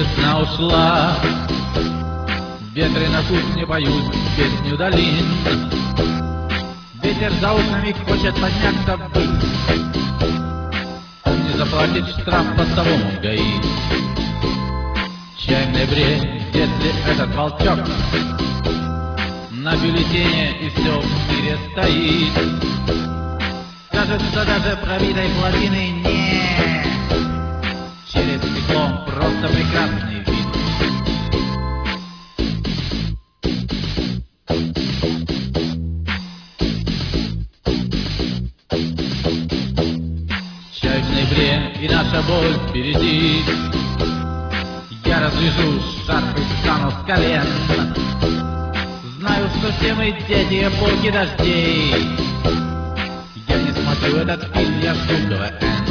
Весна ушла, ветры на кухне поют песню долин. Ветер за окнами хочет подняться ввысь. Он не заплатит штраф постовому в ГАИ. Чай в ноябре, если этот волчок на бюллетене и все в мире стоит. Кажется, даже пробитой плотины нет. Через стекло просто прекрасный вид. Чай в ноябре и наша боль впереди. Я развяжу шарф и встану с колен. Знаю, что все мы дети эпохи дождей. Я не смотрю этот фильм, я жду КВН.